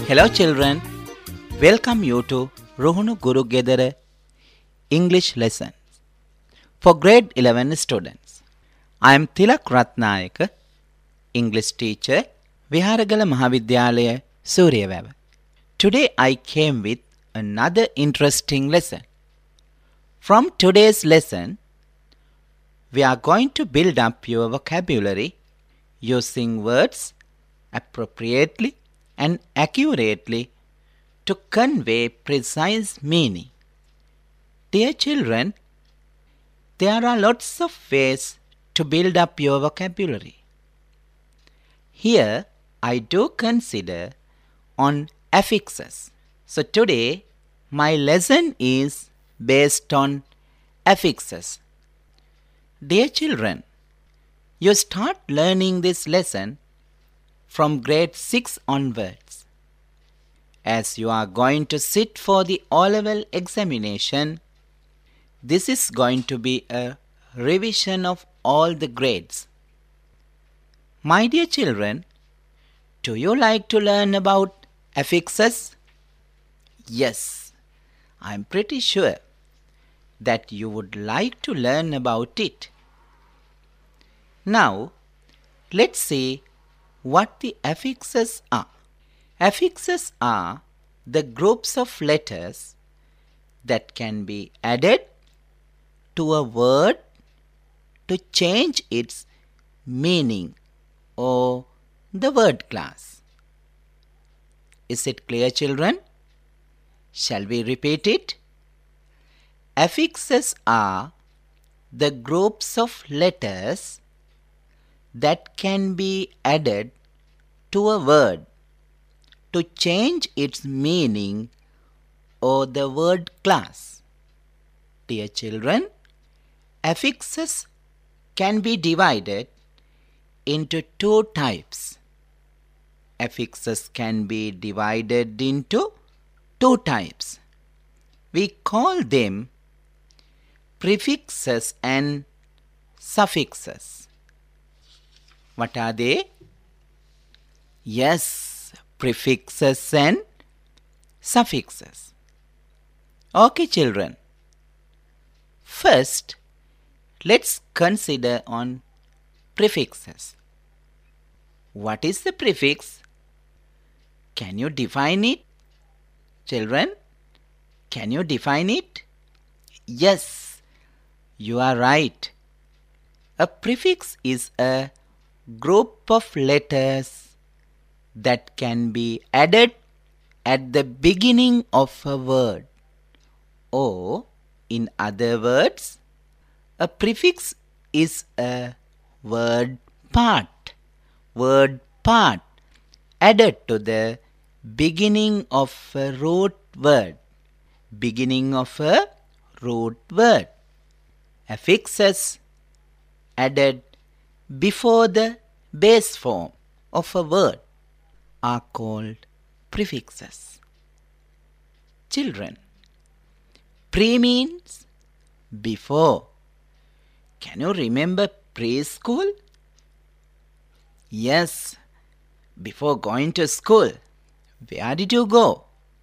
Hello children, welcome you to Rohunu Guru Gedara English lesson for grade 11 students. I am Tilak Ratnayaka, English teacher, Viharagala Mahavidyalaya, Suryavava. Today I came with another interesting lesson. From today's lesson, we are going to build up your vocabulary using words appropriately and accurately to convey precise meaning. Dear children, there are lots of ways to build up your vocabulary. Here I do consider on affixes. So today my lesson is based on affixes. Dear children, you start learning this lesson from grade 6 onwards. As you are going to sit for the O-level examination, this is going to be a revision of all the grades. My dear children, do you like to learn about affixes? Yes, I am pretty sure that you would like to learn about it. Now, let's see what the affixes are. Affixes are the groups of letters that can be added to a word to change its meaning or the word class. Is it clear, children? Shall we repeat it? Affixes are the groups of letters that can be added to a word to change its meaning or the word class. Dear children, affixes can be divided into two types. Affixes can be divided into two types. We call them prefixes and suffixes. What are they? Yes, prefixes and suffixes. Okay, children. First, let's consider on prefixes. What is the prefix? Can you define it? Children, can you define it? Yes, you are right. A prefix is a group of letters that can be added at the beginning of a word, or in other words, a prefix is a word part added to the beginning of a root word. Affixes added before the base form of a word are called prefixes. Children, pre means before. Can you remember preschool? Yes, before going to school, where did you go?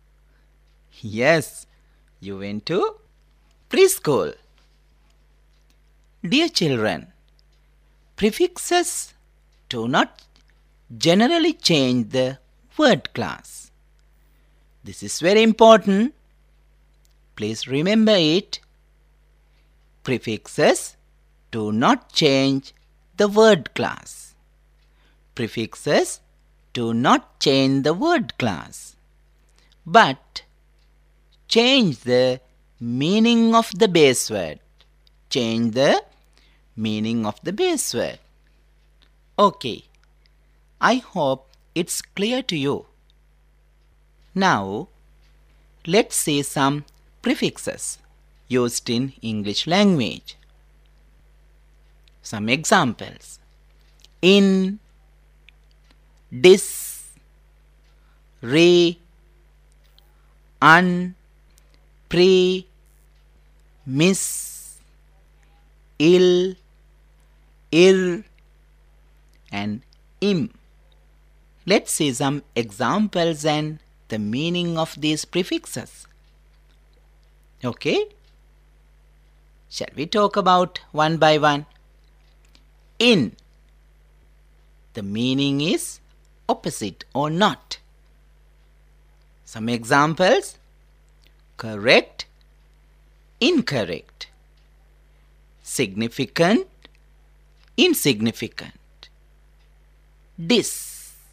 Yes, you went to preschool. Dear children, prefixes do not generally change the word class. This is very important. Please remember it. Prefixes do not change the word class. Prefixes do not change the word class, but change the meaning of the base word. Okay, I hope it's clear to you. Now, let's see some prefixes used in English language. Some examples. In, dis, re, un, pre, miss, ill, ir, and im. Let's see some examples and the meaning of these prefixes. Okay? Shall we talk about one by one? In. The meaning is opposite or not. Some examples: correct, incorrect, significant, insignificant, dis,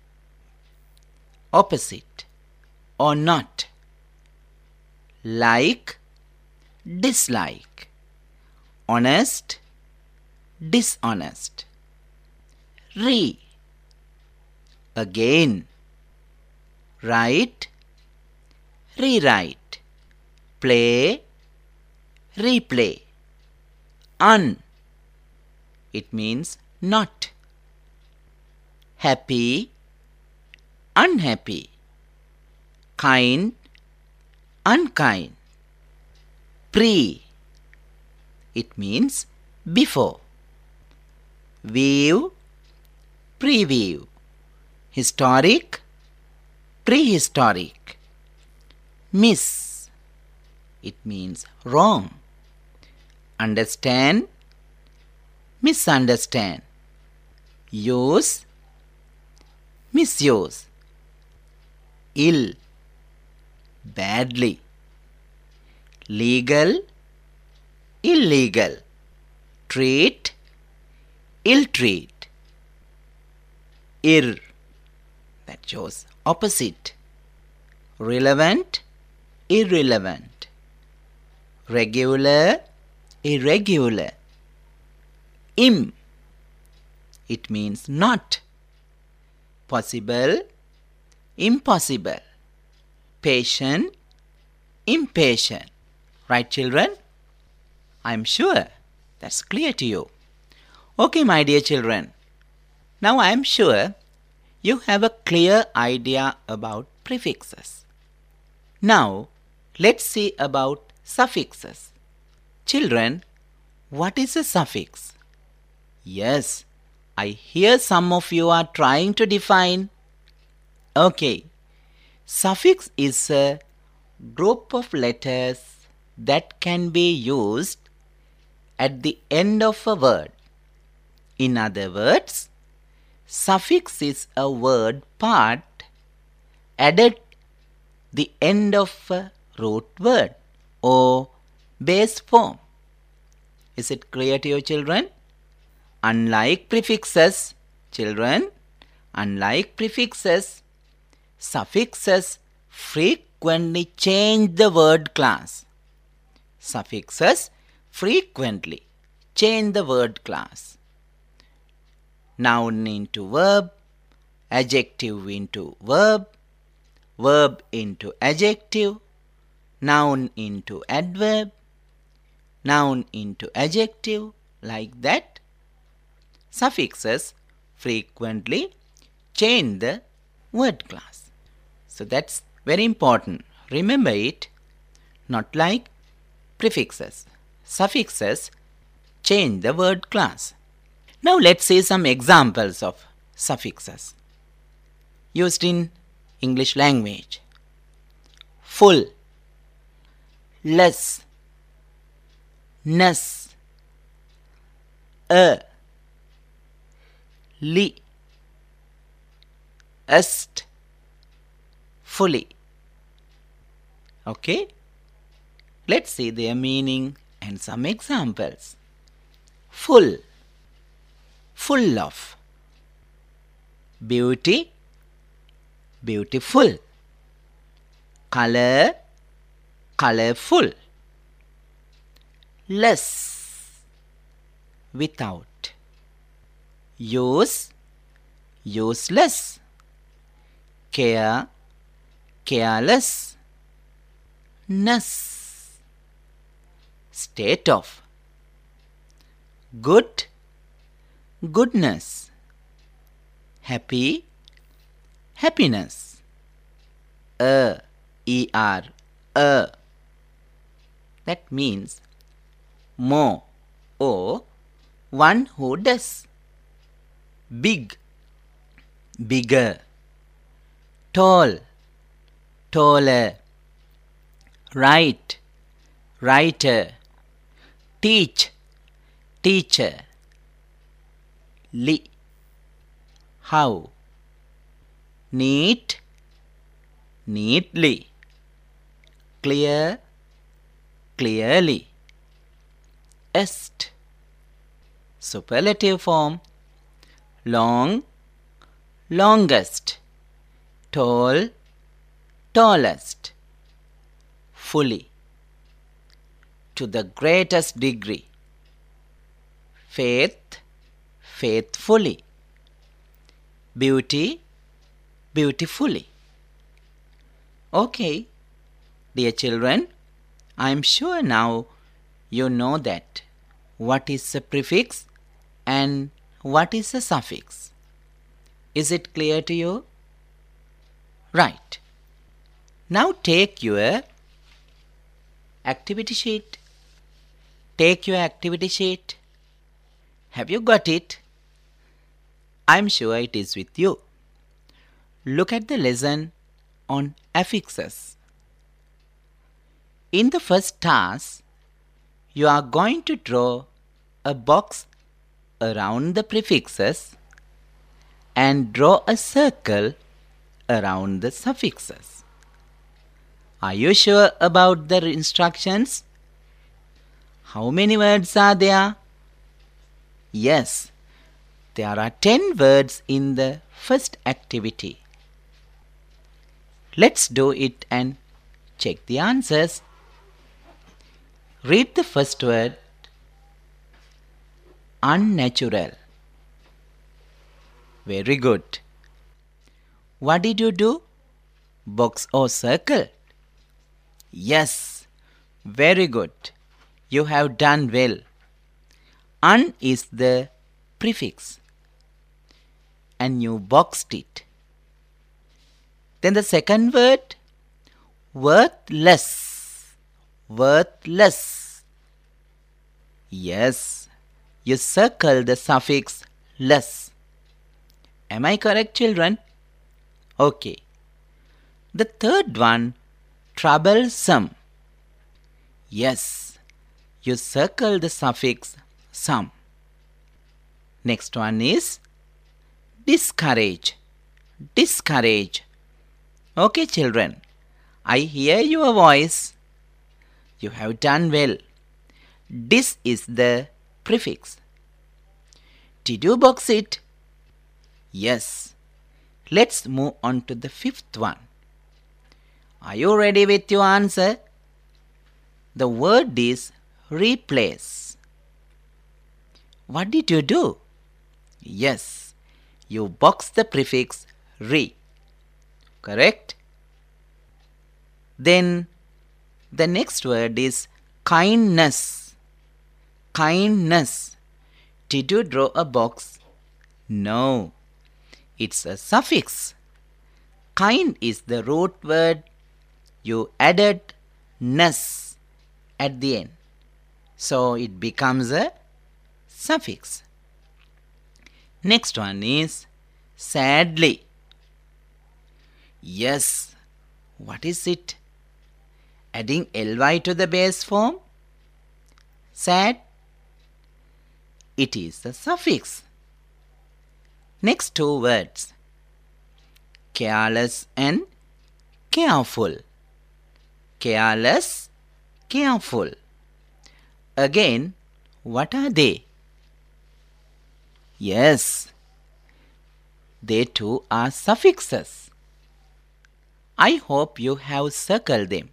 opposite or not, like, dislike, honest, dishonest, re, again, write, rewrite, play, replay, un, it means not, happy, unhappy, kind, unkind, pre, it means before, view, preview, historic, prehistoric, miss, it means wrong, understand, misunderstand, use, misuse, ill, badly, legal, illegal, treat, ill-treat, that shows opposite, relevant, irrelevant, regular, irregular, it means not, possible, impossible, patient, impatient. Right, children? I'm sure that's clear to you. Okay, my dear children. Now I'm sure you have a clear idea about prefixes. Now let's see about suffixes. Children, what is a suffix? Yes, I hear some of you are trying to define. Okay, suffix is a group of letters that can be used at the end of a word. In other words, suffix is a word part added the end of a root word or base form. Is it clear to you, children? Unlike prefixes, children, suffixes frequently change the word class. Suffixes frequently change the word class. Noun into verb, adjective into verb, verb into adjective, noun into adverb, noun into adjective, like that. Suffixes frequently change the word class. So that's very important. Remember it, not like prefixes. Suffixes change the word class. Now let's see some examples of suffixes used in English language. Full, less, ness, li, est, fully. Okay? Let's see their meaning and some examples. Full, full of. Beauty, beautiful. Color, colorful. Less, without. Use, useless. Care, careless. Ness, state of. Good, goodness. Happy, happiness. Er, that means more or one who does. Big, bigger. Tall, taller. Write, writer. Teach, teacher. Li, how. Neat, neatly. Clear, clearly. Est, superlative form. Long, longest. Tall, tallest. Fully, to the greatest degree. Faith, faithfully. Beauty, beautifully. Okay, dear children, I am sure now you know that what is a prefix and what is a suffix. Is it clear to you? Right. Now take your activity sheet. Take your activity sheet. Have you got it? I'm sure it is with you. Look at the lesson on affixes. In the first task, you are going to draw a box around the prefixes and draw a circle around the suffixes. Are you sure about the instructions? How many words are there? Yes, there are 10 words in the first activity. Let's do it and check the answers. Read the first word. Unnatural. Very good. What did you do? Box or circle? Yes, very good. You have done well. Un is the prefix and you boxed it. Then the second word, worthless. Worthless. Yes, you circle the suffix less. Am I correct, children? Okay. The third one, troublesome. Yes, you circle the suffix some. Next one is discourage. Discourage. Okay, children, I hear your voice. You have done well. Dis is the prefix. Did you box it? Yes. Let's move on to the fifth one. Are you ready with your answer? The word is replace. What did you do? Yes, you boxed the prefix re. Correct? Then the next word is kindness. Kindness. Did you draw a box? No, it's a suffix. Kind is the root word. You added ness at the end, so it becomes a suffix. Next one is sadly. Yes, what is it? Adding ly to the base form? Sad? It is a suffix. Next two words, careless and careful. Careless, careful. Again, what are they? Yes, they too are suffixes. I hope you have circled them.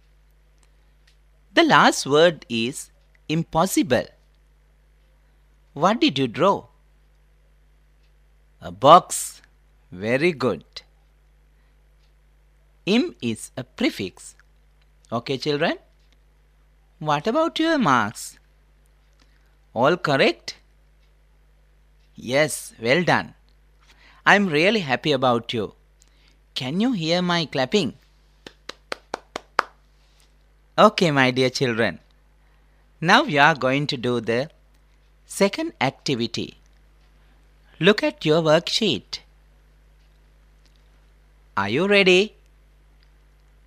The last word is impossible. What did you draw? A box. Very good. Im is a prefix. Okay, children? What about your marks? All correct? Yes, well done. I'm really happy about you. Can you hear my clapping? Okay, my dear children. Now we are going to do the second activity. Look at your worksheet. Are you ready?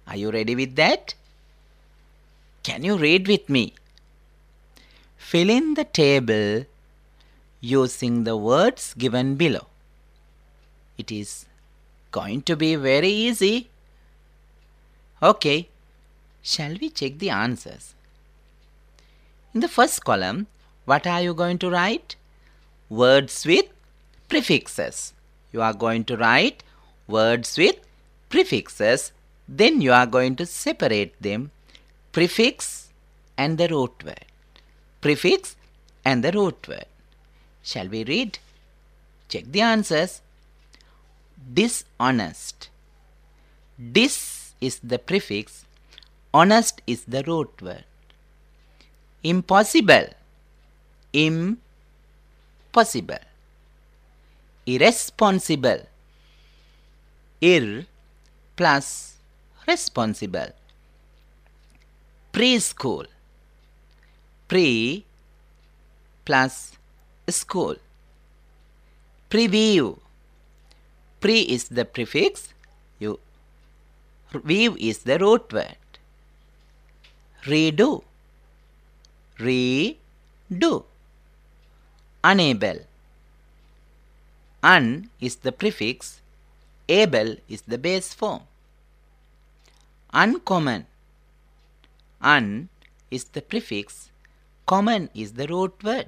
Are you ready with that? Can you read with me? Fill in the table using the words given below. It is going to be very easy. Okay, shall we check the answers? In the first column, what are you going to write? Words with prefixes. You are going to write words with prefixes. Then you are going to separate them. Prefix and the root word. Prefix and the root word. Shall we read? Check the answers. Dishonest. Dis is the prefix. Honest is the root word. Impossible. Impossible. Irresponsible. Ir plus responsible. Preschool. Pre plus school. Preview. Pre is the prefix. View is the root word. Redo. Redo. Unable. Un is the prefix. Able is the base form. Uncommon. Un is the prefix. Common is the root word.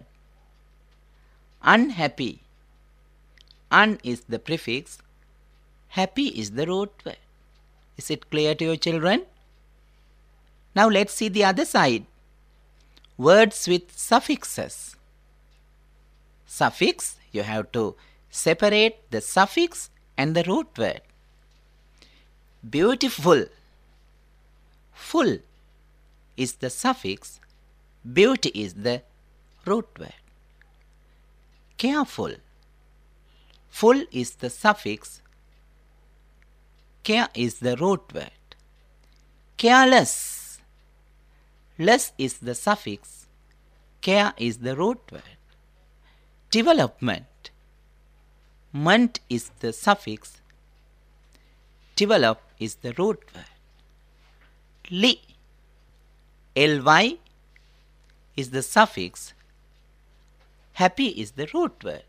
Unhappy. Un is the prefix. Happy is the root word. Is it clear to your children? Now let's see the other side. Words with suffixes. Suffix, you have to separate the suffix and the root word. Beautiful. Full is the suffix. Beauty is the root word. Careful. Full is the suffix. Care is the root word. Careless. Less is the suffix. Care is the root word. Development. Ment is the suffix. Develop is the root word. Ly. Ly is the suffix. Happy is the root word.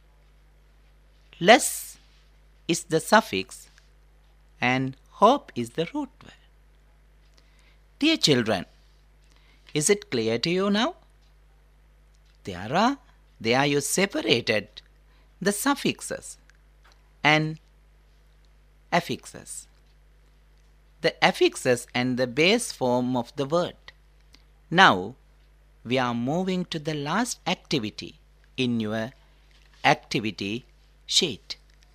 Less is the suffix and hope is the root word. Dear children, is it clear to you now? There you separated the suffixes and affixes. The affixes and the base form of the word. Now we are moving to the last activity in your activity sheet.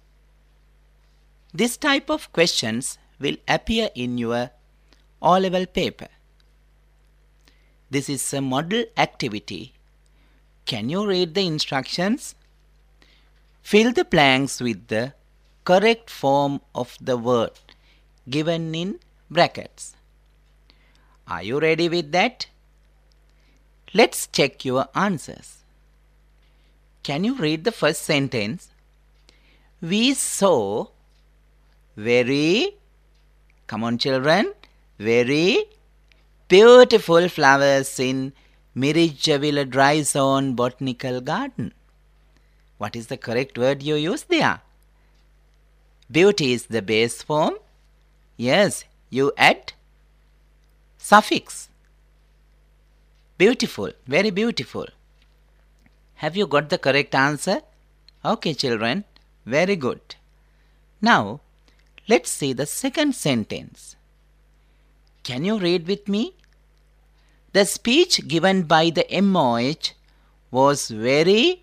This type of questions will appear in your O-level paper. This is a model activity. Can you read the instructions? Fill the blanks with the correct form of the word given in brackets. Are you ready with that? Let's check your answers. Can you read the first sentence? We saw very, come on children, very beautiful flowers in Mirijavila Dry Zone Botanical Garden. What is the correct word you use there? Beauty is the base form. Yes, you add suffix. Beautiful, very beautiful. Have you got the correct answer? Okay, children, very good. Now, let's see the second sentence. Can you read with me? The speech given by the MOH was very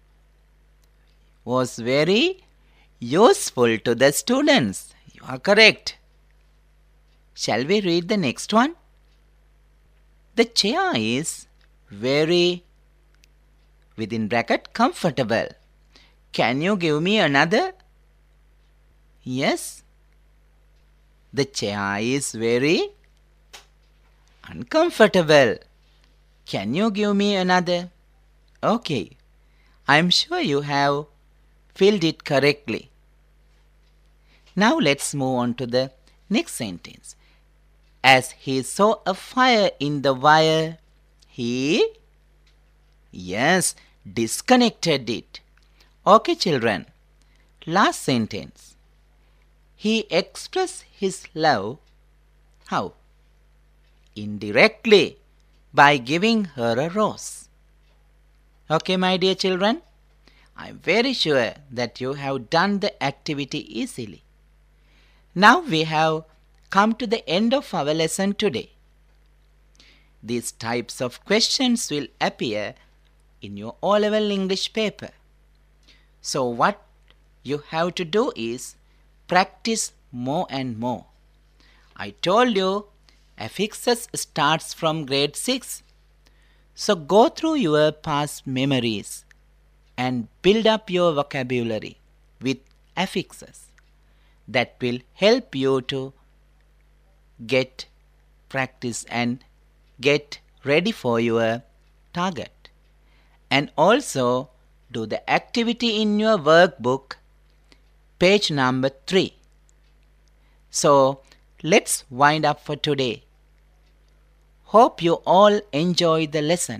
useful to the students. You are correct. Shall we read the next one? The chair is very, within bracket, comfortable. Can you give me another? Yes. The chair is very uncomfortable. Can you give me another? Okay. I'm sure you have filled it correctly. Now let's move on to the next sentence. As he saw a fire in the wire, he, yes, disconnected it. Okay, children. Last sentence. He expressed his love. How? Indirectly, by giving her a rose. Okay, my dear children. I am very sure that you have done the activity easily. Now we have come to the end of our lesson today. These types of questions will appear in your O-level English paper. So what you have to do is practice more and more. I told you affixes starts from grade 6. So go through your past memories and build up your vocabulary with affixes. That will help you to get practice and get ready for your target. And also do the activity in your workbook, page number 3. So let's wind up for today. Hope you all enjoy the lesson.